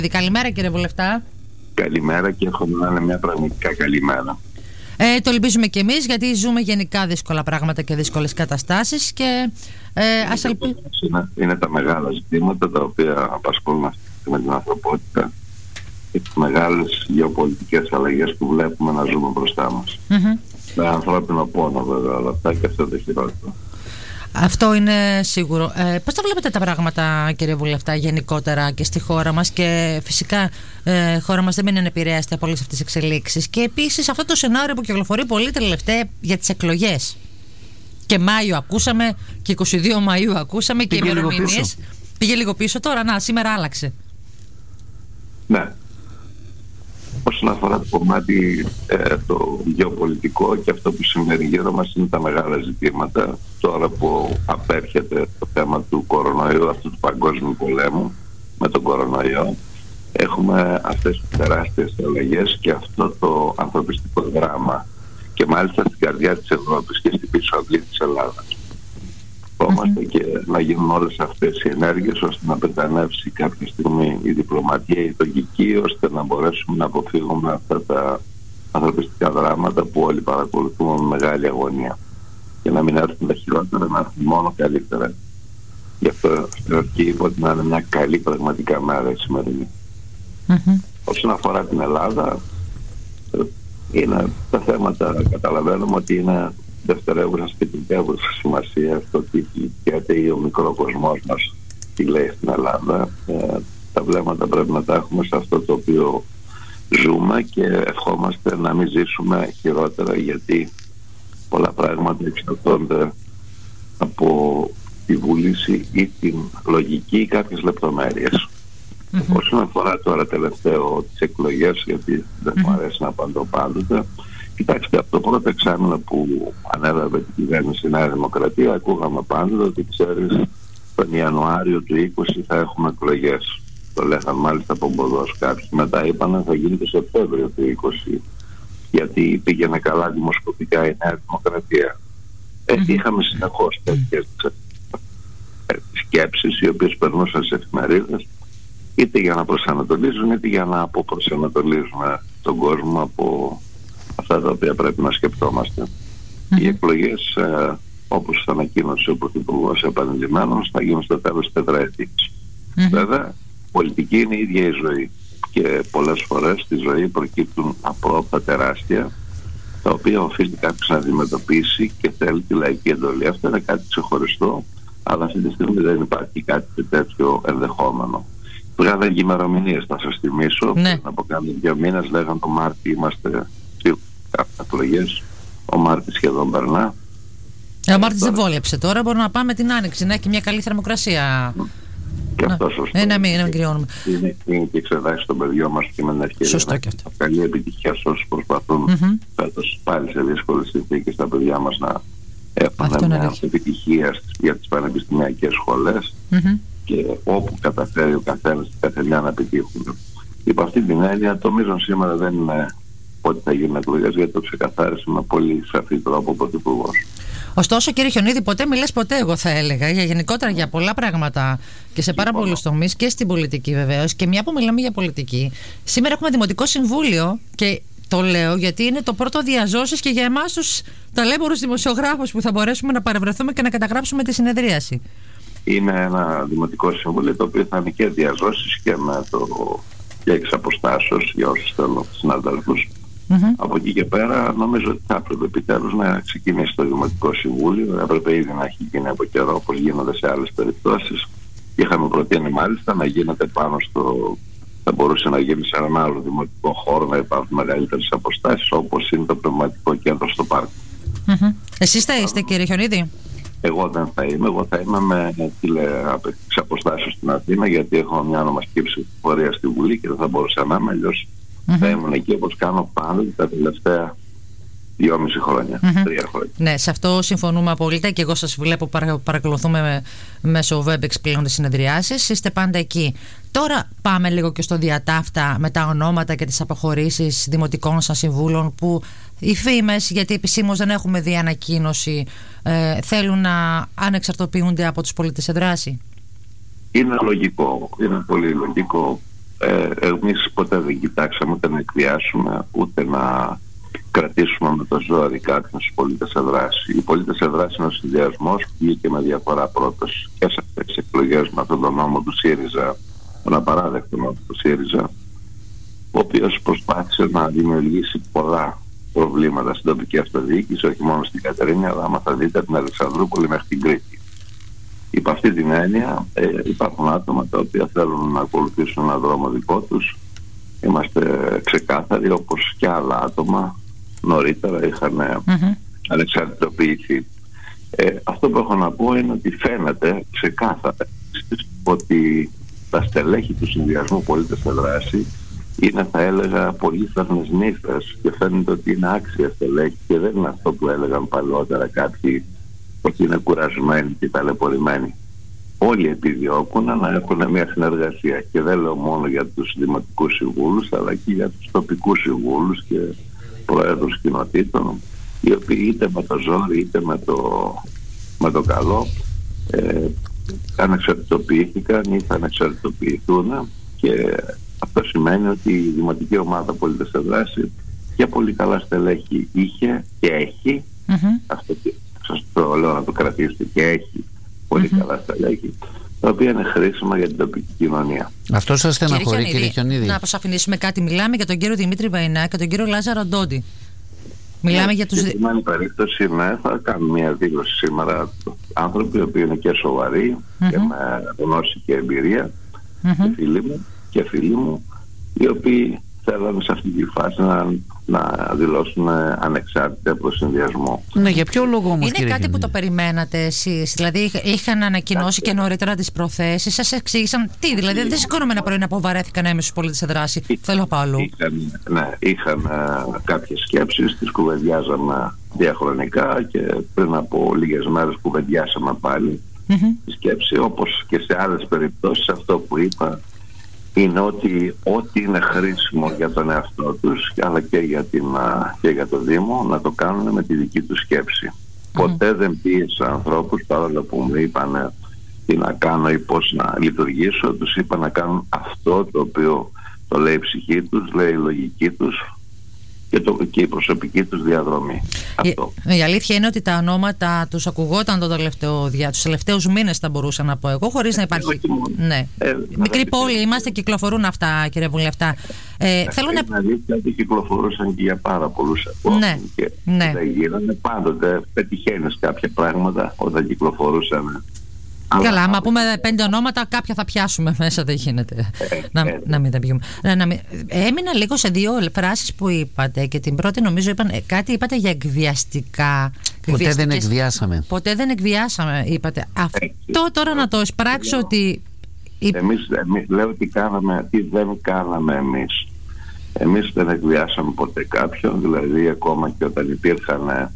Καλημέρα κύριε Βουλευτά. Καλημέρα και εύχομαι να είναι μια πραγματικά καλημέρα. Το ελπίζουμε κι εμείς, γιατί ζούμε γενικά δύσκολα πράγματα και δύσκολες καταστάσεις και είναι τα μεγάλα ζητήματα τα οποία απασχολούν με την ανθρωπότητα και τις μεγάλες γεωπολιτικές αλλαγές που βλέπουμε να ζούμε μπροστά μας. Με ανθρώπινο πόνο βέβαια όλα αυτά, και αυτό το χειρότερο. Αυτό είναι σίγουρο. Πώς τα βλέπετε τα πράγματα κύριε Βουλευτά γενικότερα και στη χώρα μας? Και φυσικά η χώρα μας δεν μένει ανεπηρέαστη από όλες αυτές τις εξελίξεις. Και επίσης αυτό το σενάριο που κυκλοφορεί πολύ τελευταία για τις εκλογές. Και Μάιο ακούσαμε και 22 Μαΐου ακούσαμε και ημερομηνίες. Πήγε λίγο πίσω τώρα, σήμερα άλλαξε. Ναι. Όσον αφορά το κομμάτι το γεωπολιτικό και αυτό που συμβαίνει γύρω μας, είναι τα μεγάλα ζητήματα. Τώρα που απέρχεται το θέμα του κορονοϊού, αυτού του παγκόσμιου πολέμου με τον κορονοϊό, έχουμε αυτές τις τεράστιες αλλαγές και αυτό το ανθρωπιστικό δράμα, και μάλιστα στην καρδιά της Ευρώπης και στην πίσω αυλή της Ελλάδας. Φοβόμαστε και να γίνουν όλες αυτές οι ενέργειες ώστε να πετανεύσει κάποια στιγμή η διπλωματία, η λογική, ώστε να μπορέσουμε να αποφύγουμε αυτά τα ανθρωπιστικά δράματα που όλοι παρακολουθούμε με μεγάλη αγωνία. Και να μην έρθουν τα χειρότερα, να έρθουν μόνο καλύτερα. Γι' αυτό και είπα ότι να είναι μια καλή πραγματικά μέρα η σημερινή. Όσον αφορά την Ελλάδα, είναι τα θέματα, καταλαβαίνουμε ότι είναι δευτερεύουσας και τριτεύουσας σημασία στο τι γιατί ο μικρό κοσμός μας τι λέει στην Ελλάδα. Τα βλέμματα πρέπει να τα έχουμε σε αυτό το οποίο ζούμε και ευχόμαστε να μην ζήσουμε χειρότερα, γιατί πολλά πράγματα εξαρτώνται από τη βούληση ή την λογική ή κάποιες λεπτομέρειες. Όσον αφορά τώρα τελευταίο τις εκλογές, γιατί δεν μου αρέσει να απαντώ πάντοτε, κοιτάξτε, από το πρώτο εξάμηνο που ανέλαβε την κυβέρνηση Νέα Δημοκρατία, ακούγαμε πάντοτε ότι ξέρεις, τον Ιανουάριο του 20 θα έχουμε εκλογές. Το λέγαν μάλιστα από Μποδός κάποιοι. Μετά είπαν θα γίνει το Σεπτέμβριο του 20, γιατί πήγαινε καλά δημοσκοπικά η Νέα Δημοκρατία. Είχαμε συνεχώς τέτοιες σκέψεις οι οποίες περνούσαν σε εφημερίδες, είτε για να προσανατολίζουν είτε για να αποπροσανατολίζουν τον κόσμο από αυτά τα οποία πρέπει να σκεπτόμαστε. Οι εκλογές, όπως ανακοίνωσε ο Πρωθυπουργός επανειλημμένως, θα γίνουν στο τέλος της τετραετίας. Βέβαια, πολιτική είναι η ίδια η ζωή και πολλές φορές στη ζωή προκύπτουν απρόοπτα τεράστια, τα οποία οφείλει κάποιος να αντιμετωπίσει και θέλει τη λαϊκή εντολή. Αυτό είναι κάτι ξεχωριστό, αλλά αυτή τη στιγμή δεν υπάρχει κάτι τέτοιο ενδεχόμενο. Βγάλαν και ημερομηνίες, θα σας θυμίσω. Πριν από κάνα 2 μήνες λέγαν το Μάρτι είμαστε εκλογές. Ο Μάρτης σχεδόν περνά. Ο Μάρτης δεν βόλεψε τώρα. Μπορούμε να πάμε την Άνοιξη, να έχει μια καλή θερμοκρασία. Και αυτό σωστό. Να μην κρυώνουμε. Είναι και εξετάσεις των παιδιών μας και με την ευκαιρία. Σωστό και αυτό. Καλή επιτυχία σε όσους προσπαθούν φέτος πάλι σε δύσκολες συνθήκες τα παιδιά μας να έχουν μια επιτυχία για τις πανεπιστημιακές σχολές και όπου καταφέρει ο καθένας και καθεμιά να επιτύχουν. Υπό αυτή την έννοια, το μείζον σήμερα δεν είναι ότι θα γίνουν εκλογές, γιατί το ξεκαθάρισε με πολύ σαφή τρόπο ο Πρωθυπουργός. Ωστόσο, κύριε Χιονίδη, ποτέ μιλές ποτέ, εγώ θα έλεγα, γενικότερα για πολλά πράγματα και σε πάρα πολλούς τομείς και στην πολιτική βεβαίως. Και μια που μιλάμε για πολιτική, σήμερα έχουμε Δημοτικό Συμβούλιο και το λέω γιατί είναι το πρώτο διαζώσεις και για εμάς τους ταλέμπορους δημοσιογράφους που θα μπορέσουμε να παρευρεθούμε και να καταγράψουμε τη συνεδρίαση. Είναι ένα Δημοτικό Συμβούλιο το οποίο θα είναι και διαζώσεις και με το και εξ αποστάσεως για όσους θέλουν συναδέλφους. Από εκεί και πέρα νομίζω ότι θα έπρεπε επιτέλους να ξεκινήσει το Δημοτικό Συμβούλιο. Έπρεπε ήδη να έχει γίνει από καιρό, όπως γίνονται σε άλλες περιπτώσεις. Είχαμε προτείνει μάλιστα να γίνεται πάνω στο... θα μπορούσε να γίνει σε έναν άλλο δημοτικό χώρο, να υπάρχουν μεγαλύτερες αποστάσεις, όπως είναι το πνευματικό κέντρο στο πάρκο. Εσείς θα είστε, κύριε Χιονίδη? Εγώ δεν θα είμαι. Εγώ θα είμαι με τηλεαπαιτήσεις αποστάσεις στην Αθήνα, γιατί έχω μια ονομαστική ψηφοφορία στη Βουλή και δεν θα μπορούσα να είμαι, αλλιώς θα ήμουν εκεί όπως κάνω πάντα τα τελευταία 2,5 χρόνια, 3 χρόνια. Ναι, σε αυτό συμφωνούμε απόλυτα και εγώ σας βλέπω, παρακολουθούμε μέσω WebEx πλέον τις συνεδριάσεις, είστε πάντα εκεί. Τώρα πάμε λίγο και στο διατάφτα με τα ονόματα και τις αποχωρήσεις δημοτικών σας συμβούλων που οι φήμες, γιατί επισήμως δεν έχουμε δει ανακοίνωση, θέλουν να ανεξαρτοποιούνται από τους πολίτες σε δράση. Είναι λογικό, είναι πολύ λογικό. εμείς ποτέ δεν κοιτάξαμε ούτε να εκβιάσουμε, ούτε να κρατήσουμε με το ζόρι κάποιον στους πολίτες σε δράση. Οι πολίτες σε δράση είναι ο συνδυασμός που βγήκε με διαφορά πρώτος και σε αυτές τις εκλογές με αυτόν τον νόμο του ΣΥΡΙΖΑ, τον απαράδεκτο νόμο του ΣΥΡΙΖΑ, ο οποίος προσπάθησε να δημιουργήσει πολλά προβλήματα στην τοπική αυτοδιοίκηση, όχι μόνο στην Κατερίνη, αλλά άμα θα δείτε την Αλεξανδρούπολη μέχρι την Κρήτη. Υπ' αυτή την έννοια υπάρχουν άτομα τα οποία θέλουν να ακολουθήσουν έναν δρόμο δικό τους. Είμαστε ξεκάθαροι, όπως και άλλα άτομα νωρίτερα είχαν ανεξαρτητοποιηθεί. Αυτό που έχω να πω είναι ότι φαίνεται ξεκάθαρα ότι τα στελέχη του συνδυασμού πολίτες σε δράση είναι, θα έλεγα, πολύθρονες νύφες και φαίνεται ότι είναι άξια στελέχη και δεν είναι αυτό που έλεγαν παλαιότερα κάποιοι ότι είναι κουρασμένοι και ταλαιπωρημένοι. Όλοι επιδιώκουν να έχουν μια συνεργασία και δεν λέω μόνο για τους δημοτικούς συμβούλους αλλά και για τους τοπικούς συμβούλους και προέδρους κοινοτήτων, οι οποίοι είτε με το ζόρι είτε με το καλό ανεξαρτητοποιήθηκαν ή θα ανεξαρτητοποιηθούν, και αυτό σημαίνει ότι η δημοτική ομάδα πολίτες σε δράση και πολύ καλά στελέχη είχε και έχει, αυτό σας το λέω να το κρατήσετε, και έχει πολύ καλά στελέχη, τα οποία είναι χρήσιμα για την τοπική κοινωνία. Αυτό σας στεναχωρεί, κύριε Χιονίδη? Να αποσαφηνίσουμε κάτι. Μιλάμε για τον κύριο Δημήτρη Βαϊνά και τον κύριο Λάζαρο Ντόντι. Μιλάμε για τους... Στην άλλη περίπτωση, ναι, θα κάνουμε μια δήλωση σήμερα. Άνθρωποι οι οποίοι είναι και σοβαροί και με γνώση και εμπειρία, και φίλοι μου, οι οποίοι θέλουν σε αυτή τη φάση να δηλώσουν ανεξάρτητα από το συνδυασμό. Ναι, για ποιο λόγο όμως, είναι κάτι που το περιμένατε εσείς? Δηλαδή είχαν ανακοινώσει και νωρίτερα τις προθέσεις, σας εξήγησαν τι? Δηλαδή δεν σηκώνομαι ένα πρωί να πω βαρέθηκαν έμεσους πολίτες σε δράση, θέλω να πάω αλλού. Είχαν κάποιες σκέψεις, τις κουβεντιάζαμε διαχρονικά και πριν από λίγες μέρες κουβεντιάσαμε πάλι τη σκέψη, όπως και σε άλλες περιπτώσεις. Αυτό που είπα είναι ότι ό,τι είναι χρήσιμο για τον εαυτό τους αλλά και για το Δήμο να το κάνουν με τη δική τους σκέψη. Ποτέ δεν πίεσα ανθρώπους, παρόλο που μου είπαν τι να κάνω ή πώς να λειτουργήσω. Τους είπα να κάνουν αυτό το οποίο το λέει η ψυχή τους, λέει η λογική τους και η προσωπική τους διαδρομή. Η αλήθεια είναι ότι τα ονόματα τους ακουγόταν τους τελευταίους μήνες, θα μπορούσα να πω εγώ, χωρίς να υπάρχει... Ναι. Μικρή πόλη είμαστε, κυκλοφορούν αυτά, κύριε Βουλευτά. Θέλω να... αλήθεια ότι κυκλοφορούσαν και για πάρα πολλούς επόμενους και δεν γίνανε. Πάντοτε πετυχαίνεις κάποια πράγματα όταν κυκλοφορούσαν. Καλά, άμα πούμε 5 ονόματα, κάποια θα πιάσουμε μέσα, δεν γίνεται να μην τα πιούμε. Έμεινα λίγο σε 2 φράσεις που είπατε, και την πρώτη νομίζω είπατε για εκβιαστικά. Ποτέ δεν εκβιάσαμε. Ποτέ δεν εκβιάσαμε, είπατε. Αυτό τώρα να το εισπράξω ότι... Εμείς λέω ότι δεν κάναμε εμείς. Εμείς δεν εκβιάσαμε ποτέ κάποιον, δηλαδή ακόμα και όταν υπήρχαν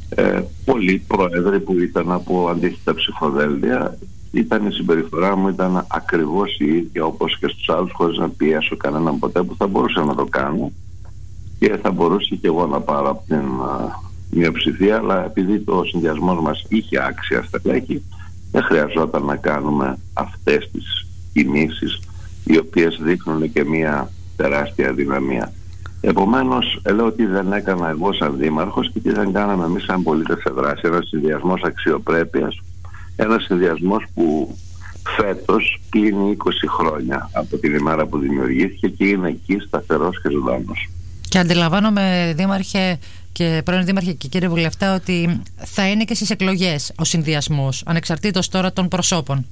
πολλοί πρόεδροι που ήταν από αντίθετα ψηφοδέλτια, η συμπεριφορά μου ήταν ακριβώς η ίδια όπως και στους άλλους, χωρίς να πιέσω κανέναν ποτέ, που θα μπορούσα να το κάνω και θα μπορούσα και εγώ να πάρω από την μειοψηφία, αλλά επειδή το συνδυασμός μας είχε άξια στελέχη, δεν χρειαζόταν να κάνουμε αυτές τις κινήσεις οι οποίες δείχνουν και μια τεράστια δυναμία. Επομένως, λέω ότι δεν έκανα εγώ σαν δήμαρχος και τι δεν κάναμε εμείς σαν πολίτες σε δράση. Ένας συνδυασμός αξιοπρέπειας, ένας συνδυασμός που φέτος κλείνει 20 χρόνια από την ημέρα που δημιουργήθηκε και είναι εκεί σταθερός και ζωντανός. Και αντιλαμβάνομαι, Δήμαρχε και πρώην Δήμαρχε και κύριε Βουλευτά, ότι θα είναι και στις εκλογές ο συνδυασμός, ανεξαρτήτως τώρα των προσώπων.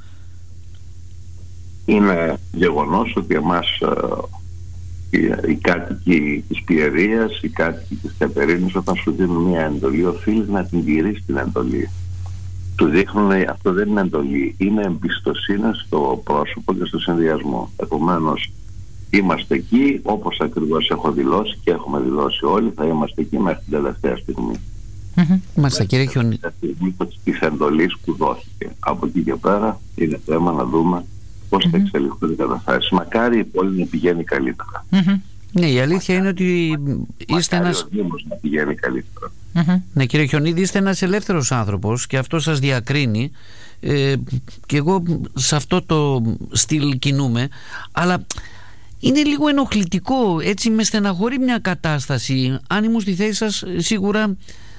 Είναι γεγονός ότι εμάς οι κάτοικοι της Πιερίας, οι κάτοικοι της Κατερίνης, όταν σου δίνουν μια εντολή, οφείλεις να την τηρείς την εντολή. Του δείχνουν, αυτό δεν είναι εντολή, είναι εμπιστοσύνη στο πρόσωπο και στο συνδυασμό. Επομένως, είμαστε εκεί, όπως ακριβώς έχω δηλώσει και έχουμε δηλώσει όλοι, θα είμαστε εκεί μέχρι την τελευταία στιγμή. Μάλιστα, κύριε Χιονίδη. Της εντολής που δόθηκε. Από εκεί και πέρα είναι θέμα να δούμε πώς θα εξελιχθούν οι καταστάσεις. Μακάρι η πόλη να πηγαίνει καλύτερα. Ναι, η αλήθεια είναι ότι είστε ένας... να πηγαίνει καλύτερα. Ναι, κύριε Χιονίδη, είστε ένας ελεύθερος άνθρωπος και αυτό σας διακρίνει, και εγώ σε αυτό το στυλ κινούμε, αλλά είναι λίγο ενοχλητικό, έτσι με στεναχωρεί μια κατάσταση. Αν ήμουν στη θέση σας, σίγουρα...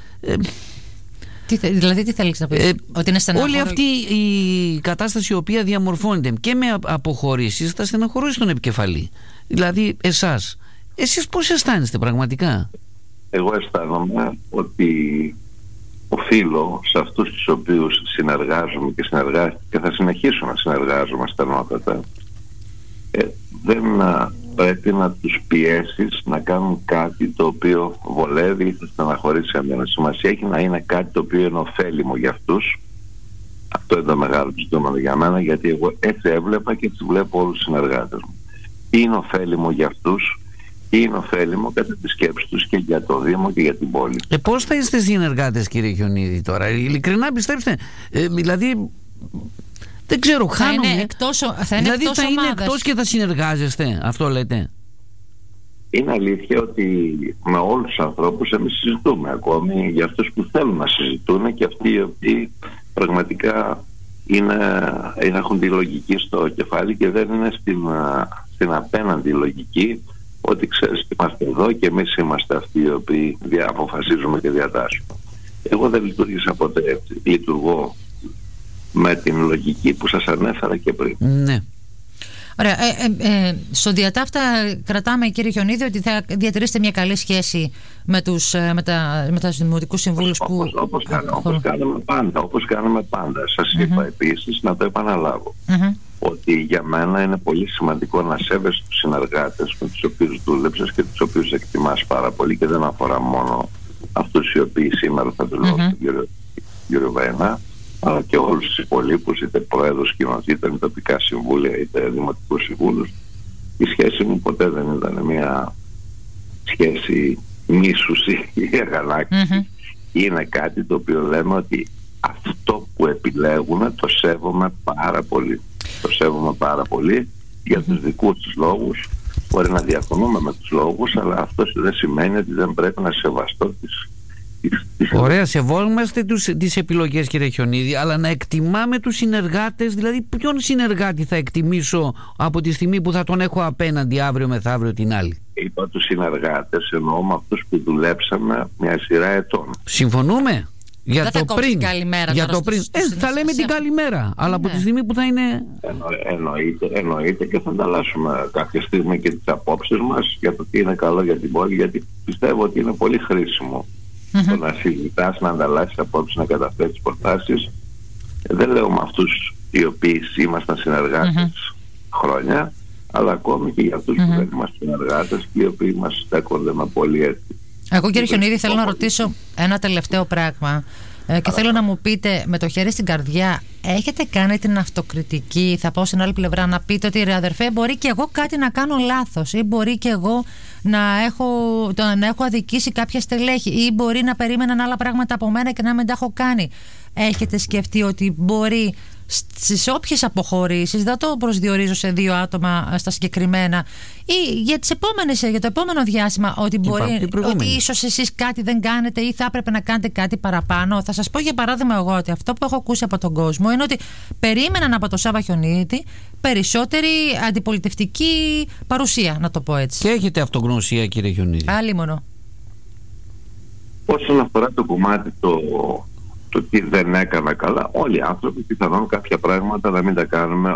Δηλαδή τι θέλεις να πεις, ότι είναι στεναχωρή? Όλη αυτή η κατάσταση η οποία διαμορφώνεται και με αποχωρήσεις θα στεναχωρήσει τον επικεφαλή. Δηλαδή εσείς πώς αισθάνεστε πραγματικά? Εγώ αισθάνομαι ότι οφείλω σε αυτούς τους οποίους συνεργάζομαι και θα συνεχίσω να συνεργάζομαι στενότατα, δεν πρέπει να τους πιέσεις να κάνουν κάτι το οποίο βολεύει ή θα στεναχωρήσει εμένα. Σημασία έχει να είναι κάτι το οποίο είναι ωφέλιμο για αυτούς. Αυτό είναι το μεγάλο ζητούμενο για μένα, γιατί εγώ έτσι έβλεπα και έτσι βλέπω όλους τους συνεργάτες μου. Είναι ωφέλιμο για αυτούς, είναι ωφέλιμο κατά τη σκέψη τους και για το Δήμο και για την πόλη. Πώς θα είστε συνεργάτες, κύριε Χιονίδη, τώρα? Ειλικρινά πιστέψτε, δηλαδή δεν ξέρω, χάνομαι. Θα είναι δηλαδή εκτός θα είναι ομάδας. εκτός και θα συνεργάζεστε, αυτό λέτε? Είναι αλήθεια ότι με όλους τους ανθρώπους εμείς συζητούμε ακόμη, για αυτούς που θέλουν να συζητούν και αυτοί οι οποίοι πραγματικά έχουν τη λογική στο κεφάλι και δεν είναι στην απέναντι λογική ότι ξέρεις, είμαστε εδώ και εμείς είμαστε αυτοί οι οποίοι αποφασίζουμε και διατάσσουμε. Εγώ δεν λειτουργήσα ποτέ έτσι. Λειτουργώ με την λογική που σας ανέφερα και πριν. Ναι. Ωραία. Στο διατάφτα κρατάμε, κύριε Χιονίδη, ότι θα διατηρήσετε μια καλή σχέση με τους δημοτικούς συμβούλους που... Όπως κάνουμε πάντα. Σας είπα επίσης, να το επαναλάβω, ότι για μένα είναι πολύ σημαντικό να σέβεσαι τους συνεργάτες με τους οποίους δούλεψες και τους οποίους εκτιμάς πάρα πολύ, και δεν αφορά μόνο αυτούς οι οποίοι σήμερα θα δηλώσουν τον κύριο Βαϊνά, αλλά και όλους τους υπολείπους, είτε πρόεδρους κοινοτήτων, είτε τοπικά συμβούλια, είτε δημοτικούς συμβούλους. Η σχέση μου ποτέ δεν ήταν μια σχέση μίσους ή αγανάκτηση. Είναι κάτι το οποίο λέμε ότι αυτό που επιλέγουν το σέβομαι πάρα πολύ. Το σέβομαι πάρα πολύ για τους δικούς τους λόγους. Μπορεί να διαφωνούμε με τους λόγους, αλλά αυτό δεν σημαίνει ότι δεν πρέπει να σεβαστώ τις... Ωραία, σεβόμαστε τις επιλογές, κύριε Χιονίδη, αλλά να εκτιμάμε τους συνεργάτες. Δηλαδή ποιον συνεργάτη θα εκτιμήσω από τη στιγμή που θα τον έχω απέναντι αύριο μεθαύριο την άλλη? Είπα τους συνεργάτες, εννοώ με αυτούς που δουλέψαμε μια σειρά ετών. Συμφωνούμε? Για δεν το θα πριν, καλημέρα, για το πριν. Θα λέμε την καλημέρα, αλλά από τη στιγμή που θα είναι... Εννοείται, και θα ανταλλάσσουμε κάποια στιγμή και τις απόψεις μας για το τι είναι καλό για την πόλη, γιατί πιστεύω ότι είναι πολύ χρήσιμο το να συζητάς, να ανταλλάσσεις απόψεις, να καταθέτεις προτάσεις. Δεν λέω με αυτούς οι οποίοι ήμασταν συνεργάτες χρόνια, αλλά ακόμη και για αυτούς που δεν είμαστε συνεργάτες και οι οποίοι μας στέκονται με πολύ έτσι. Εγώ, κύριε Χιονίδη, θέλω να ρωτήσω ένα τελευταίο πράγμα και θέλω να μου πείτε με το χέρι στην καρδιά, έχετε κάνει την αυτοκριτική, θα πάω στην άλλη πλευρά, να πείτε ότι ρε αδερφέ, μπορεί και εγώ κάτι να κάνω λάθος, ή μπορεί και εγώ να έχω αδικήσει κάποια στελέχη, ή μπορεί να περίμεναν άλλα πράγματα από μένα και να μην τα έχω κάνει? Έχετε σκεφτεί ότι μπορεί στις όποιες αποχωρήσεις, δεν το προσδιορίζω σε 2 άτομα στα συγκεκριμένα, ή για το επόμενο διάστημα, ότι ότι ίσως εσείς κάτι δεν κάνετε ή θα έπρεπε να κάνετε κάτι παραπάνω? Θα σας πω για παράδειγμα εγώ ότι αυτό που έχω ακούσει από τον κόσμο είναι ότι περίμεναν από το Σάββα Χιονίδη περισσότερη αντιπολιτευτική παρουσία, να το πω έτσι. Και έχετε αυτογνωσία, κύριε Χιονίδη? Άλλη μόνο. Όσον αφορά το κομμάτι το τι δεν έκανα καλά, όλοι οι άνθρωποι πιθανόν κάποια πράγματα να μην τα κάνουμε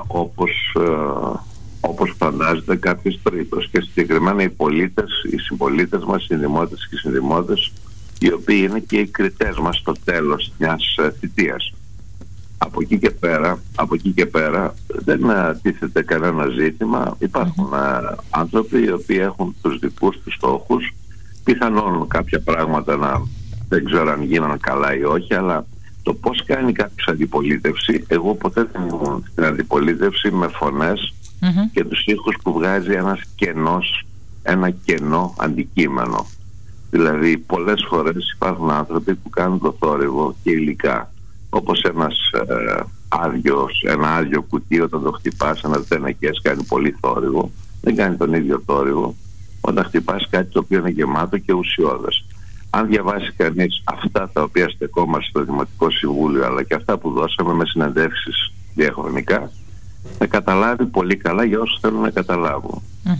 όπως φαντάζεται κάποιος τρίτος, και συγκεκριμένα οι πολίτες, οι συμπολίτες μας, οι δημότες και οι συνδημότες, οι οποίοι είναι και οι κριτές μας στο τέλος μιας θητείας. Από εκεί και πέρα δεν τίθεται κανένα ζήτημα. Υπάρχουν άνθρωποι οι οποίοι έχουν τους δικούς τους στόχους, πιθανόν κάποια πράγματα δεν ξέρω αν γίνανε καλά ή όχι, αλλά το πώς κάνει κάποιος αντιπολίτευση, εγώ ποτέ δεν ήμουν στην αντιπολίτευση με φωνές και τους ήχους που βγάζει ένα κενό αντικείμενο. Δηλαδή πολλές φορές υπάρχουν άνθρωποι που κάνουν το θόρυβο και υλικά, όπως ένα άδειο κουτί, όταν το χτυπάς, ένα τενεκές κάνει πολύ θόρυβο, δεν κάνει τον ίδιο θόρυβο όταν χτυπάς κάτι το οποίο είναι γεμάτο και ουσιώδες. Αν διαβάσει κανείς αυτά τα οποία στεκόμαστε στο Δημοτικό Συμβούλιο, αλλά και αυτά που δώσαμε με συνεντεύξεις διαχρονικά, να καταλάβει πολύ καλά για όσους θέλουν να καταλάβουν.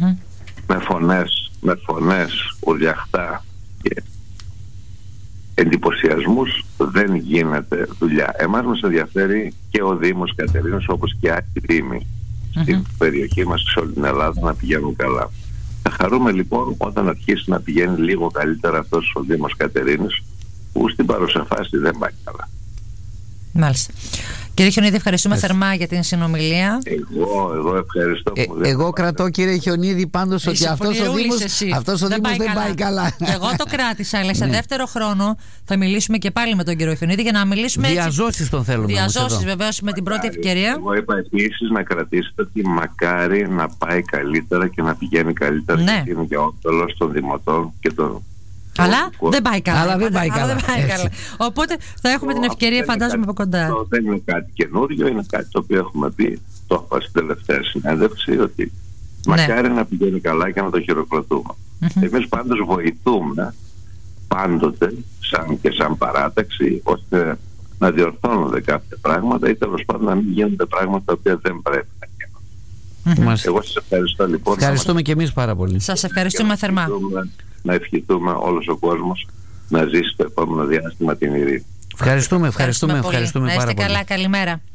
Με φωνές ουρλιαχτά και εντυπωσιασμούς δεν γίνεται δουλειά. Εμάς μας ενδιαφέρει και ο Δήμος Κατερίνος, όπως και άλλοι δήμοι στην περιοχή μας, σε όλη την Ελλάδα, να πηγαίνουν καλά. Θα χαρούμε λοιπόν όταν αρχίσει να πηγαίνει λίγο καλύτερα αυτός ο Δήμος Κατερίνης, που στην παρούσα φάση δεν πάει καλά. Μάλιστα. Κύριε Χιονίδη, ευχαριστούμε θερμά για την συνομιλία. Εγώ ευχαριστώ. Εγώ κρατώ, κύριε Χιονίδη, πάντως ότι αυτός ο Δήμος δεν πάει καλά. Εγώ το κράτησα, αλλά σε δεύτερο χρόνο θα μιλήσουμε και πάλι με τον κύριο Χιονίδη για να μιλήσουμε. Διαζώσεις τον θέλουμε. Διαζώσεις, βεβαίως, με την πρώτη ευκαιρία. Εγώ είπα επίσης να κρατήσετε ότι μακάρι να πάει καλύτερα και να πηγαίνει καλύτερα, γιατί είναι και όφελος των δημοτών και των. Αλλά δεν πάει καλά. Αλλά δεν πάει καλά. Οπότε θα έχουμε την ευκαιρία, φαντάζομαι, από κοντά. Δεν είναι κάτι καινούριο, είναι κάτι το οποίο έχουμε πει, το είπα στην τελευταία συνέντευξη, ότι μακάρι να πηγαίνει καλά και να το χειροκροτούμε. Εμείς πάντως βοηθούμε πάντοτε, σαν παράταξη, ώστε να διορθώνονται κάποια πράγματα ή τέλος πάντων να μην γίνονται πράγματα τα οποία δεν πρέπει να γίνουν. Εγώ σας ευχαριστώ λοιπόν. Ευχαριστούμε και εμείς πάρα πολύ. Σας ευχαριστούμε θερμά. Να ευχηθούμε όλος ο κόσμος να ζήσει το επόμενο διάστημα την ειρήνη. Ευχαριστούμε πάρα πολύ. Να είστε καλά, καλημέρα.